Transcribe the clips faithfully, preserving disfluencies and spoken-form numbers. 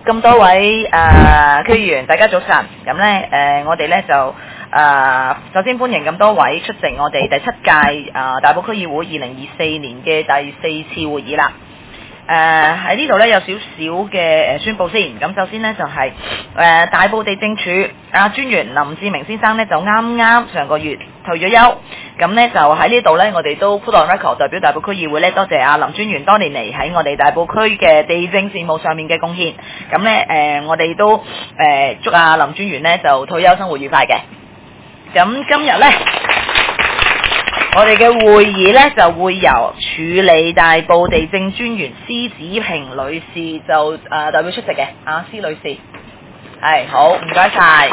咁多位誒、呃、區議員，大家早晨。咁咧誒，我哋咧就誒、呃、首先歡迎咁多位出席我哋第七屆誒、呃、大埔區議會二零二四年嘅第四次會議啦。誒喺呢度咧有少少嘅誒宣佈先。咁首先呢，就係、是、誒、呃、大埔地政處啊專員林志明先生呢，就啱啱上個月退咗休。咁呢，就喺呢度呢，我哋都 put on record 代表大埔區議會呢，多謝阿林專員多年嚟喺我哋大埔區嘅地政事務上面嘅貢獻。咁呢，誒、呃、我哋都誒、呃、祝阿林專員呢，就退休生活愉快嘅。咁今日呢，我哋嘅會議呢，就會由處理大埔地政專員施子平女士就誒、呃、代表出席嘅，啊施女士，係好，唔該晒。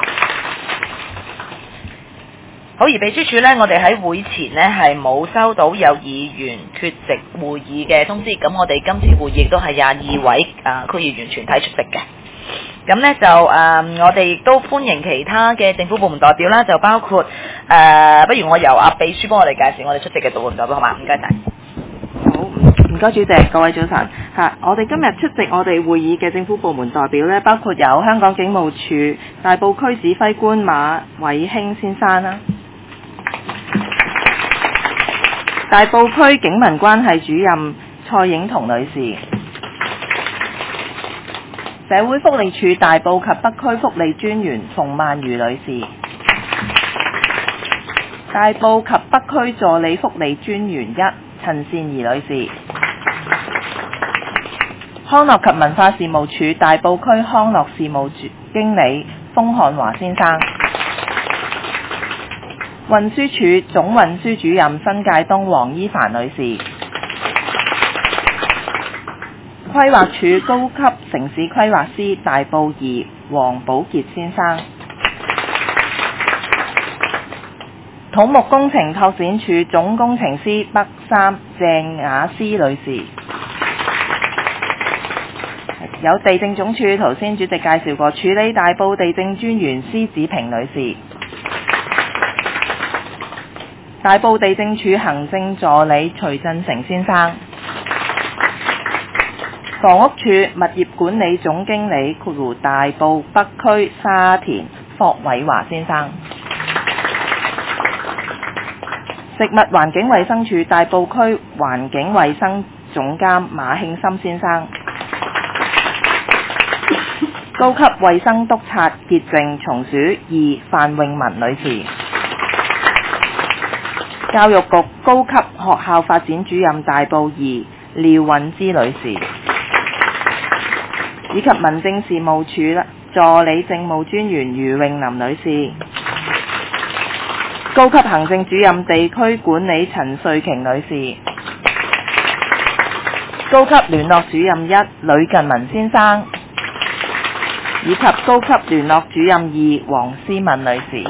好，而秘書處呢，我哋喺會前呢係冇收到有議員缺席會議嘅通知，咁我哋今次會議亦都係廿二位啊區議員全體出席嘅。咁呢就誒、呃，我哋亦都歡迎其他嘅政府部門代表啦，就包括誒、呃，不如我由阿秘書幫我哋介紹我哋出席嘅部門代表，好嘛？唔該晒。 好，唔該主席，各位早晨嚇。我哋今日出席我哋會議嘅政府部門代表呢，包括有香港警務處大埔區指揮官馬偉興先生啦，大埔區警民關係主任蔡影彤女士，社會福利署大埔及北區福利專員馮曼如女士，大埔及北區助理福利專員一陳善儀女士，康樂及文化事務署大埔區康樂事務經理封漢華先生，運輸署總運輸主任新界東黃依凡女士，規劃署高級城市規劃師大埔二黃寶傑先生，土木工程拓展署總工程師北三鄭雅詩女士，有地政總署頭先主席介紹過處理大埔地政專員施子平女士，大埔地政處行政助理徐振成先生，房屋署物業管理總經理括弧大埔北區沙田霍偉華先生，食物環境衛生署大埔區環境衛生總監馬慶森先生，高級衛生督察潔淨松鼠二范詠文女士，教育局高級學校發展主任大埔二廖韻芝女士，以及民政事務處助理政務專員余詠琳女士，高級行政主任地區管理陳瑞瓊女士，高級聯絡主任一呂近文先生，以及高級聯絡主任二黃思敏女士。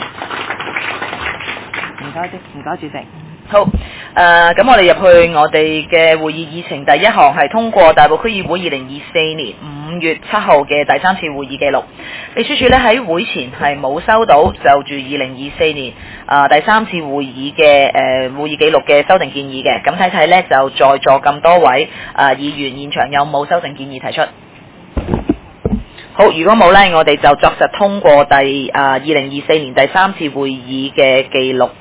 唔該，唔該主席。 好，誒、呃，咁我哋入去我哋嘅會議議程，第一項係通過大埔區議會二零二四年五月七號嘅第三次會議記錄。秘書處咧喺會前係冇收到就住二零二四年啊、呃、第三次會議嘅誒、呃、會議記錄嘅修訂建議嘅。咁睇睇咧就在座咁多位啊、呃、議員現場有冇修訂建議提出？好，如果冇咧，我哋就作實通過第啊二零二四年第三次會議嘅記錄。